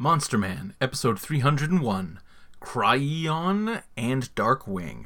Monster Man, Episode 301, Cryon and Darkwing.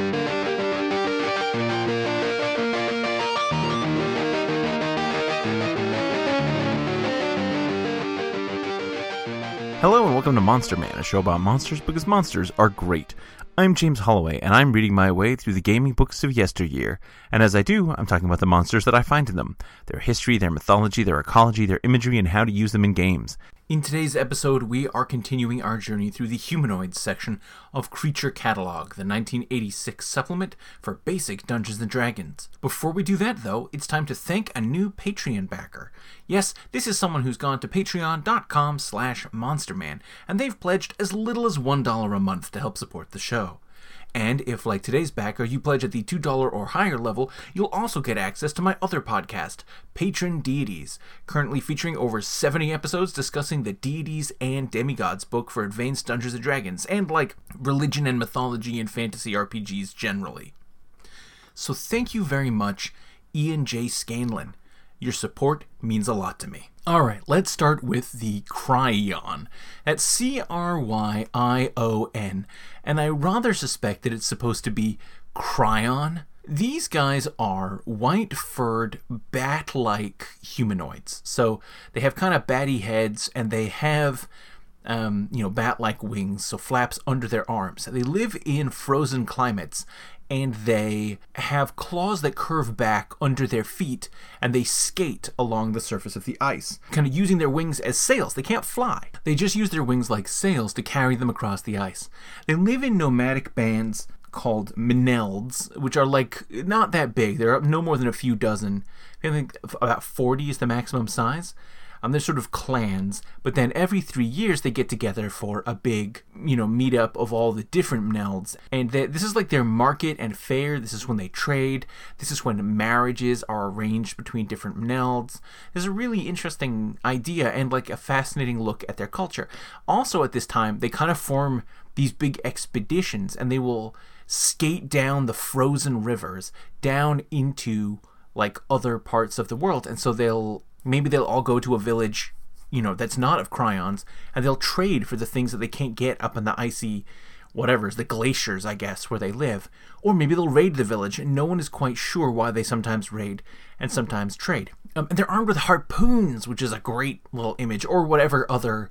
Hello and welcome to Monster Man, a show about monsters because monsters are great. I'm James Holloway, and I'm reading my way through the gaming books of yesteryear. And as I do, I'm talking about the monsters that I find in them, their history, their mythology, their ecology, their imagery, and how to use them in games. In today's episode, we are continuing our journey through the humanoids section of Creature Catalog, the 1986 supplement for basic Dungeons & Dragons. Before we do that, though, it's time to thank a new Patreon backer. Yes, this is someone who's gone to patreon.com/monsterman, and they've pledged as little as $1 a month to help support the show. And if, like today's backer, you pledge at the $2 or higher level, you'll also get access to my other podcast, Patron Deities, currently featuring over 70 episodes discussing the deities and demigods book for advanced Dungeons & Dragons, and like religion and mythology and fantasy RPGs generally. So thank you very much, Ian J. Scanlon. Your support means a lot to me. Alright, let's start with the Cryon. That's C-R-Y-I-O-N, and I rather suspect that it's supposed to be Cryon. These guys are white-furred, bat-like humanoids. So they have kind of batty heads, and they have bat-like wings, so flaps under their arms. They live in frozen climates, and they have claws that curve back under their feet, and they skate along the surface of the ice, kind of using their wings as sails. They can't fly. They just use their wings like sails to carry them across the ice. They live in nomadic bands called Menelds, which are like not that big. They're no more than a few dozen. I think about 40 is the maximum size. They're sort of clans, but then every 3 years they get together for a big, meetup of all the different Menelds. And this is like their market and fair. This is when they trade. This is when marriages are arranged between different Menelds. There's a really interesting idea and like a fascinating look at their culture. Also at this time, they kind of form these big expeditions, and they will skate down the frozen rivers down into like other parts of the world. And so Maybe they'll all go to a village, that's not of Cryons, and they'll trade for the things that they can't get up in the icy the glaciers, I guess, where they live. Or maybe they'll raid the village, and no one is quite sure why they sometimes raid and sometimes trade. And they're armed with harpoons, which is a great little image, or whatever other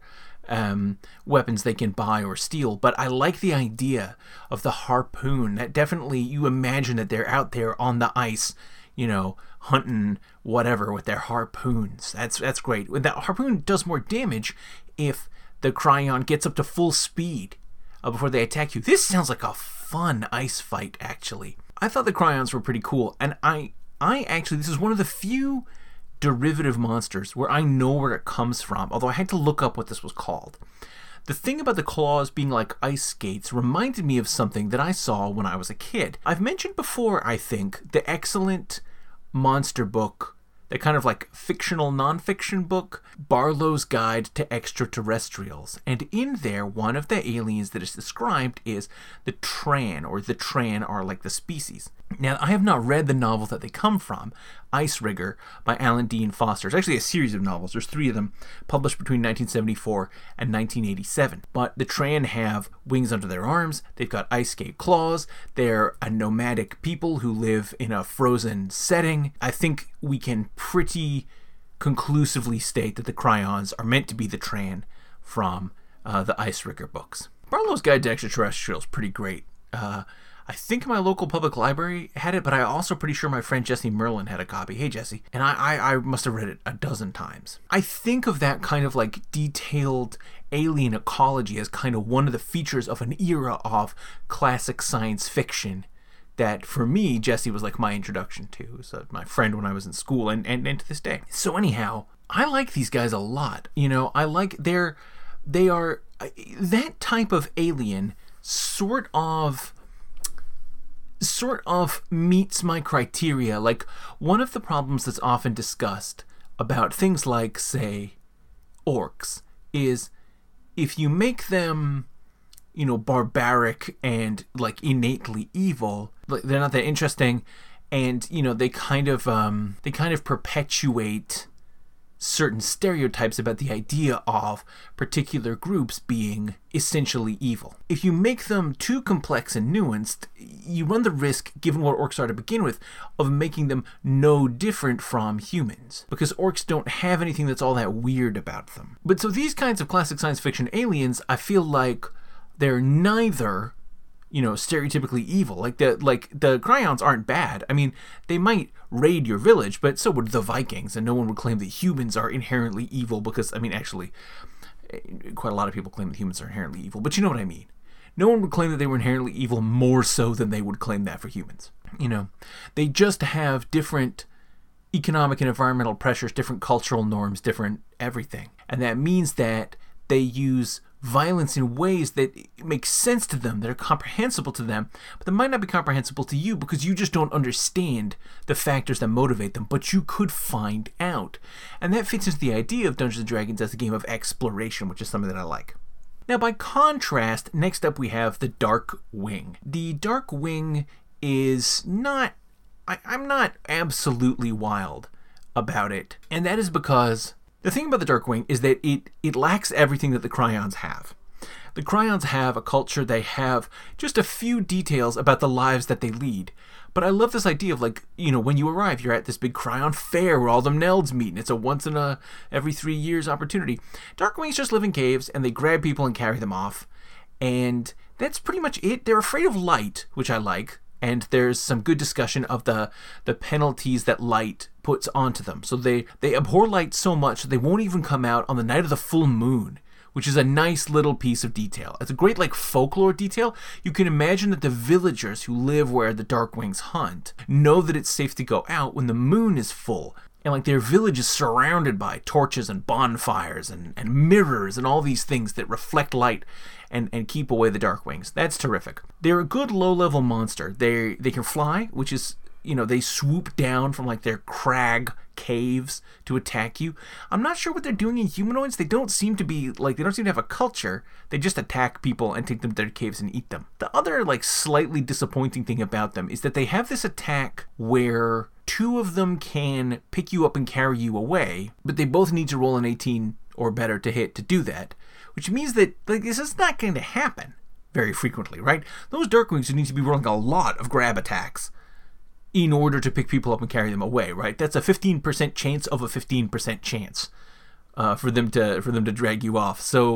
weapons they can buy or steal. But I like the idea of the harpoon. That definitely, you imagine that they're out there on the ice, hunting whatever with their harpoons. That's great. That harpoon does more damage if the Cryon gets up to full speed before they attack you. This sounds like a fun ice fight, actually. I thought the Cryons were pretty cool, and I actually, this is one of the few derivative monsters where I know where it comes from, although I had to look up what this was called. The thing about the claws being like ice skates reminded me of something that I saw when I was a kid. I've mentioned before, I think, the excellent monster book, the kind of like fictional non-fiction book, Barlow's Guide to Extraterrestrials. And in there, one of the aliens that is described is the Tran, or the Tran are like the species. Now, I have not read the novel that they come from, Icebreaker by Alan Dean Foster. It's actually a series of novels. There's 3 of them, published between 1974 and 1987. But the Tran have wings under their arms, they've got ice-skate claws, they're a nomadic people who live in a frozen setting. I think we can pretty conclusively state that the Cryons are meant to be the Tran from the Icebreaker books. Barlow's Guide to Extraterrestrials is pretty great. I think my local public library had it, but I'm also pretty sure my friend Jesse Merlin had a copy. Hey, Jesse. And I must have read it a dozen times. I think of that kind of like detailed alien ecology as kind of one of the features of an era of classic science fiction that, for me, Jesse was like my introduction to. So my friend when I was in school and to this day. So anyhow, I like these guys a lot. I like they are that type of alien sort of meets my criteria. Like, one of the problems that's often discussed about things like, say, orcs is if you make them, barbaric and like innately evil, like they're not that interesting, and they kind of perpetuate certain stereotypes about the idea of particular groups being essentially evil. If you make them too complex and nuanced, you run the risk, given what orcs are to begin with, of making them no different from humans, because orcs don't have anything that's all that weird about them. But so these kinds of classic science fiction aliens, I feel like they're neither, stereotypically evil. Like the Cryons aren't bad. I mean, they might raid your village, but so would the Vikings, and no one would claim that humans are inherently evil because, actually, quite a lot of people claim that humans are inherently evil, but you know what I mean. No one would claim that they were inherently evil more so than they would claim that for humans. They just have different economic and environmental pressures, different cultural norms, different everything. And that means that they use violence in ways that make sense to them, that are comprehensible to them, but that might not be comprehensible to you because you just don't understand the factors that motivate them, but you could find out. And that fits into the idea of Dungeons & Dragons as a game of exploration, which is something that I like. Now, by contrast, next up we have the Dark Wing. The Dark Wing is not... I'm not absolutely wild about it, and that is because... the thing about the Dark Wing is that it lacks everything that the Cryons have. The Cryons have a culture, they have just a few details about the lives that they lead. But I love this idea of when you arrive, you're at this big Cryon fair where all the Nelds meet, and it's a once in every 3 years opportunity. Dark Wings just live in caves, and they grab people and carry them off. And that's pretty much it. They're afraid of light, which I like. And there's some good discussion of the penalties that light puts onto them. So they abhor light so much that they won't even come out on the night of the full moon, which is a nice little piece of detail. It's a great folklore detail. You can imagine that the villagers who live where the Dark Wings hunt know that it's safe to go out when the moon is full. And their village is surrounded by torches and bonfires and mirrors and all these things that reflect light and keep away the Dark Wings. That's terrific. They're a good low-level monster. They can fly, which is, they swoop down from their crag caves to attack you. I'm not sure what they're doing in humanoids. They don't seem to be, they don't seem to have a culture. They just attack people and take them to their caves and eat them. The other, slightly disappointing thing about them is that they have this attack where 2 of them can pick you up and carry you away, but they both need to roll an 18 or better to hit to do that, which means that this is not going to happen very frequently, right? Those Darkwings need to be rolling a lot of grab attacks in order to pick people up and carry them away, right? That's a 15% chance of a 15% chance for them to drag you off. So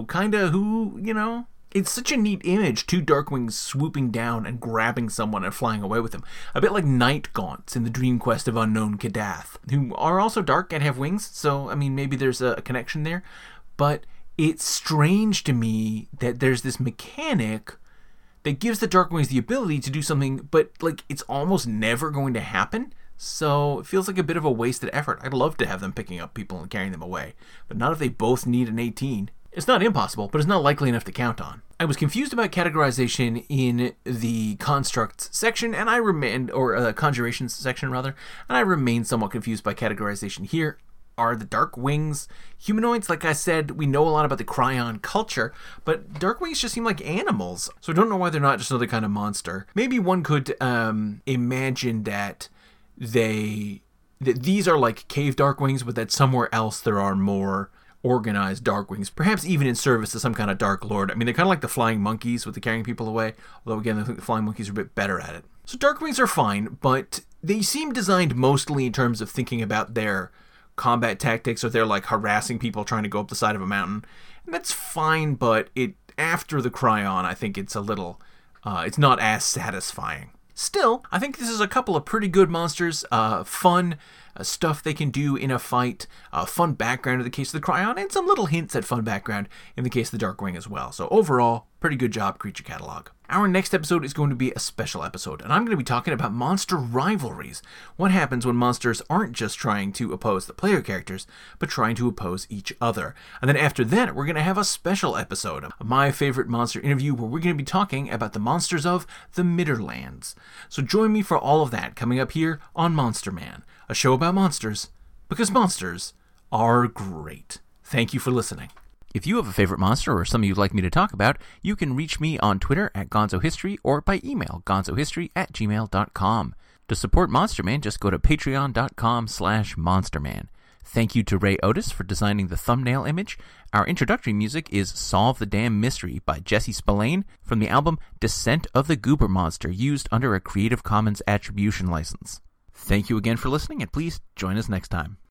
it's such a neat image, 2 Darkwings swooping down and grabbing someone and flying away with them. A bit like Night Gaunts in the Dream Quest of Unknown Kadath, who are also dark and have wings, so, maybe there's a connection there. But it's strange to me that there's this mechanic that gives the Darkwings the ability to do something, but, it's almost never going to happen. So it feels like a bit of a wasted effort. I'd love to have them picking up people and carrying them away, but not if they both need an 18. It's not impossible, but it's not likely enough to count on. I was confused about categorization in the constructs section, and conjurations section rather, and I remain somewhat confused by categorization here. Are the Dark Wings humanoids? Like I said, we know a lot about the Cryon culture, but Dark Wings just seem like animals, so I don't know why they're not just another kind of monster. Maybe one could imagine that these are like cave Dark Wings, but that somewhere else there are more organized Dark Wings, perhaps even in service to some kind of Dark Lord. They're kind of like the flying monkeys with the carrying people away, although again, I think the flying monkeys are a bit better at it. So Dark Wings are fine, but they seem designed mostly in terms of thinking about their combat tactics, or they're harassing people trying to go up the side of a mountain. And that's fine, but after the Cryon, I think it's a little, it's not as satisfying. Still, I think this is a couple of pretty good monsters, fun stuff they can do in a fight, fun background in the case of the Cryon, and some little hints at fun background in the case of the Darkwing as well. So overall, pretty good job, Creature Catalog. Our next episode is going to be a special episode, and I'm going to be talking about monster rivalries. What happens when monsters aren't just trying to oppose the player characters, but trying to oppose each other. And then after that, we're going to have a special episode of My Favorite Monster interview, where we're going to be talking about the monsters of the Midderlands. So join me for all of that coming up here on Monster Man, a show about monsters, because monsters are great. Thank you for listening. If you have a favorite monster or something you'd like me to talk about, you can reach me on Twitter at GonzoHistory or by email, gonzohistory@gmail.com. To support Monster Man, just go to patreon.com/monsterman. Thank you to Ray Otis for designing the thumbnail image. Our introductory music is Solve the Damn Mystery by Jesse Spillane from the album Descent of the Goober Monster, used under a Creative Commons Attribution license. Thank you again for listening, and please join us next time.